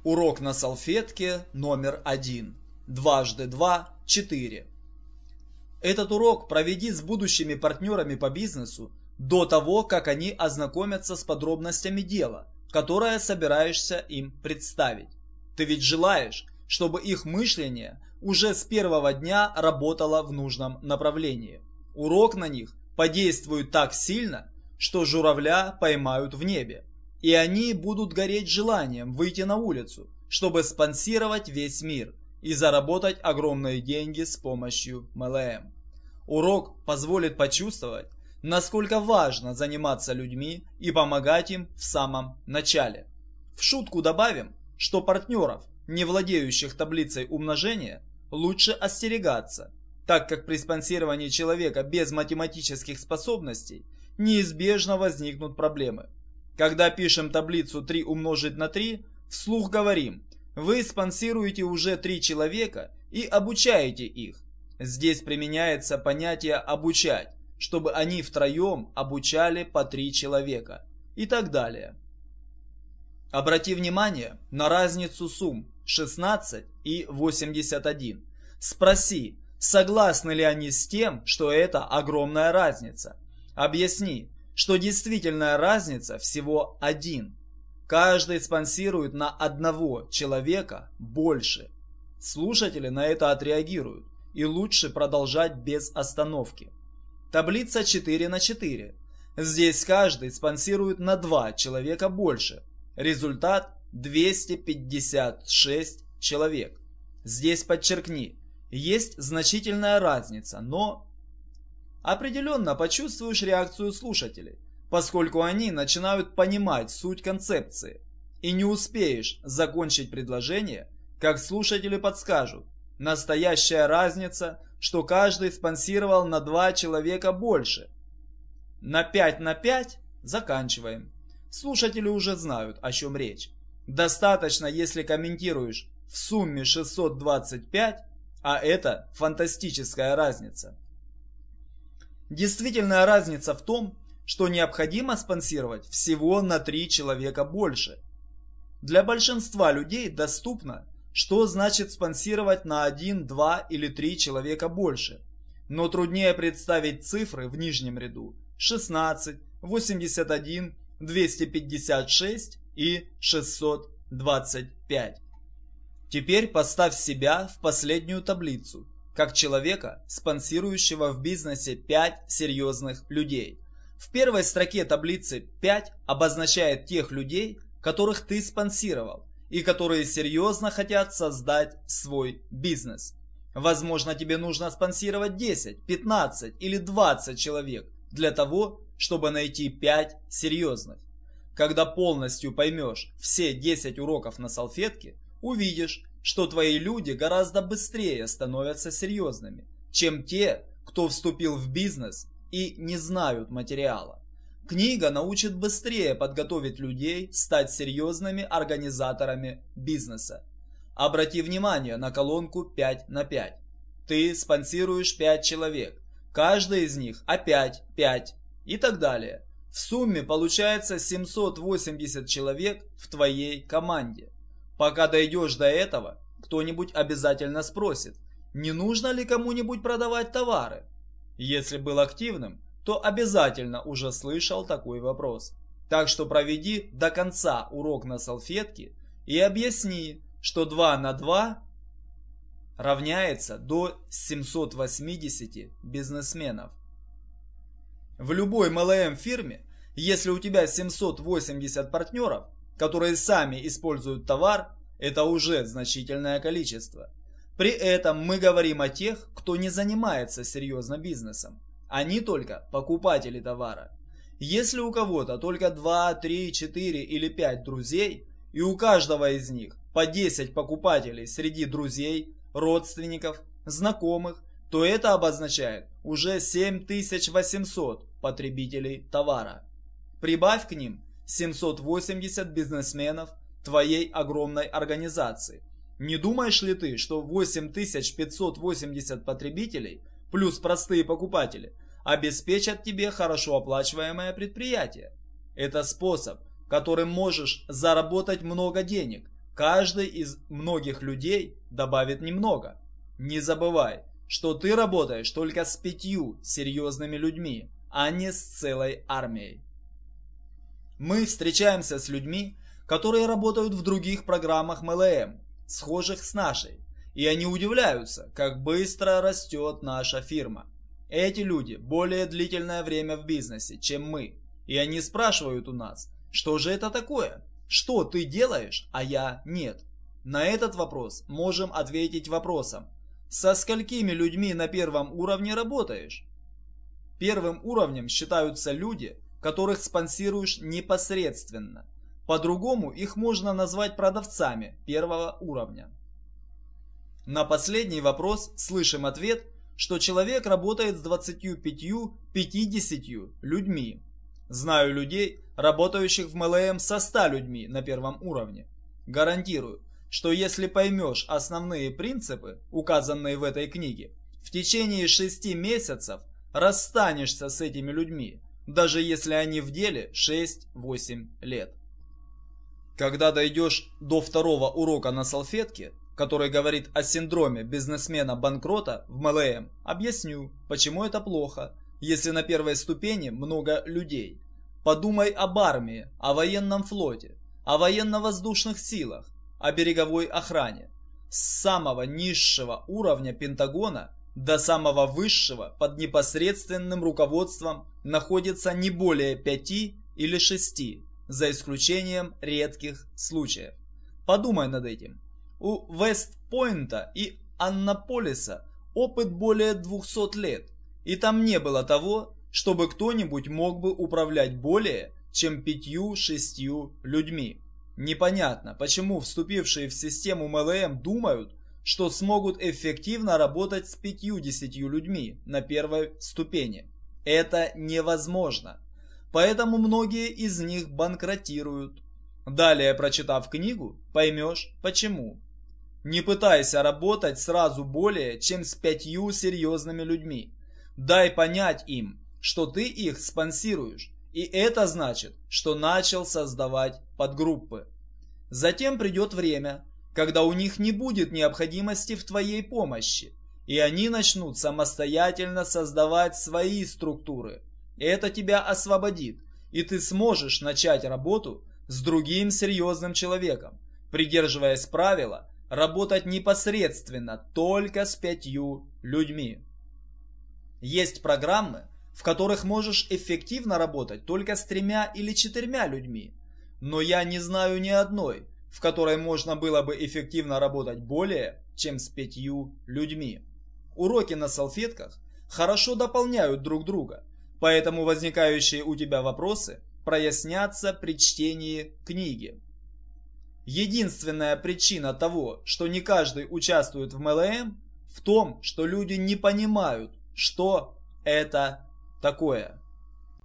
Урок на салфетке номер 1. Дважды 2 – 4. Этот урок проведи с будущими партнерами по бизнесу до того, как они ознакомятся с подробностями дела, которое собираешься им представить. Ты ведь желаешь, чтобы их мышление уже с первого дня работало в нужном направлении. Урок на них подействует так сильно, что журавля поймают в небе. И они будут гореть желанием выйти на улицу, чтобы спонсировать весь мир и заработать огромные деньги с помощью MLM. Урок позволит почувствовать, насколько важно заниматься людьми и помогать им в самом начале. В шутку добавим, что партнеров, не владеющих таблицей умножения, лучше остерегаться, так как при спонсировании человека без математических способностей неизбежно возникнут проблемы. Когда пишем таблицу 3 умножить на 3, вслух говорим: вы спонсируете уже 3 человека и обучаете их. Здесь применяется понятие «обучать», чтобы они втроем обучали по 3 человека и так далее. Обрати внимание на разницу сумм 16 и 81. Спроси, согласны ли они с тем, что это огромная разница. Объясни, что действительная разница всего 1. Каждый спонсирует на одного человека больше. Слушатели на это отреагируют, и лучше продолжать без остановки. Таблица 4 на 4. Здесь каждый спонсирует на 2 человека больше. Результат 256 человек. Здесь подчеркни, есть значительная разница, но... Определенно почувствуешь реакцию слушателей, поскольку они начинают понимать суть концепции. И не успеешь закончить предложение, как слушатели подскажут: настоящая разница, что каждый спонсировал на 2 человека больше. На 5 на 5 заканчиваем. Слушатели уже знают, о чем речь. Достаточно, если комментируешь в сумме 625, а это фантастическая разница. Действительная разница в том, что необходимо спонсировать всего на 3 человека больше. Для большинства людей доступно, что значит спонсировать на 1, 2 или 3 человека больше. Но труднее представить цифры в нижнем ряду: 16, 81, 256 и 625. Теперь поставь себя в последнюю таблицу, как человека, спонсирующего в бизнесе 5 серьезных людей. В первой строке таблицы 5 обозначает тех людей, которых ты спонсировал, и которые серьезно хотят создать свой бизнес. Возможно, тебе нужно спонсировать 10, 15 или 20 человек для того, чтобы найти 5 серьезных. Когда полностью поймешь все 10 уроков на салфетке, увидишь, что твои люди гораздо быстрее становятся серьезными, чем те, кто вступил в бизнес и не знают материала. Книга научит быстрее подготовить людей стать серьезными организаторами бизнеса. Обрати внимание на колонку 5 на 5. Ты спонсируешь 5 человек, каждый из них опять 5 и так далее. В сумме получается 780 человек в твоей команде. Пока дойдешь до этого, кто-нибудь обязательно спросит, не нужно ли кому-нибудь продавать товары. Если был активным, то обязательно уже слышал такой вопрос. Так что проведи до конца урок на салфетке и объясни, что 2 на 2 равняется до 780 бизнесменов. В любой MLM фирме, если у тебя 780 партнеров, которые сами используют товар, это уже значительное количество. При этом мы говорим о тех, кто не занимается серьезно бизнесом. Они только покупатели товара. Если у кого-то только 2, 3, 4 или 5 друзей, и у каждого из них по 10 покупателей среди друзей, родственников, знакомых, то это обозначает уже 7800 потребителей товара. Прибавь к ним 780 бизнесменов твоей огромной организации. Не думаешь ли ты, что 8580 потребителей плюс простые покупатели обеспечат тебе хорошо оплачиваемое предприятие? Это способ, которым можешь заработать много денег, Каждый из многих людей добавит немного. Не забывай, что ты работаешь только с 5 серьезными людьми, а не с целой армией. Мы встречаемся с людьми, которые работают в других программах MLM, схожих с нашей, и они удивляются, как быстро растет наша фирма. Эти люди более длительное время в бизнесе, чем мы, и они спрашивают у нас, что же это такое? Что ты делаешь, а я нет? На этот вопрос можем ответить вопросом: со сколькими людьми на первом уровне работаешь? Первым уровнем считаются люди, которых спонсируешь непосредственно. По-другому их можно назвать продавцами первого уровня. На последний вопрос слышим ответ, что человек работает с 25-50 людьми. Знаю людей, работающих в MLM со 100 людьми на первом уровне. Гарантирую, что если поймешь основные принципы, указанные в этой книге, в течение 6 месяцев расстанешься с этими людьми, даже если они в деле 6-8 лет. Когда дойдешь до второго урока на салфетке, который говорит о синдроме бизнесмена-банкрота в MLM, объясню, почему это плохо, если на первой ступени много людей. Подумай об армии, о военном флоте, о военно-воздушных силах, о береговой охране. С самого низшего уровня Пентагона до самого высшего под непосредственным руководством находится не более 5 или 6, за исключением редких случаев. Подумай над этим. У Вестпойнта и Аннаполиса опыт более 200 лет, и там не было того, чтобы кто-нибудь мог бы управлять более чем 5-6 людьми. Непонятно, почему вступившие в систему MLM думают, что смогут эффективно работать с 50 людьми на первой ступени. Это невозможно. Поэтому многие из них банкротируют. Далее, прочитав книгу, поймешь почему. Не пытайся работать сразу более чем с 5 серьезными людьми. Дай понять им, что ты их спонсируешь, и это значит, что начал создавать подгруппы. Затем придет время, когда у них не будет необходимости в твоей помощи, и они начнут самостоятельно создавать свои структуры. Это тебя освободит, и ты сможешь начать работу с другим серьезным человеком, придерживаясь правила работать непосредственно только с 5 людьми. Есть программы, в которых можешь эффективно работать только с 3 или 4 людьми, но я не знаю ни одной, в которой можно было бы эффективно работать более чем с 5 людьми. Уроки на салфетках хорошо дополняют друг друга, поэтому возникающие у тебя вопросы прояснятся при чтении книги. Единственная причина того, что не каждый участвует в MLM, в том, что люди не понимают, что это такое.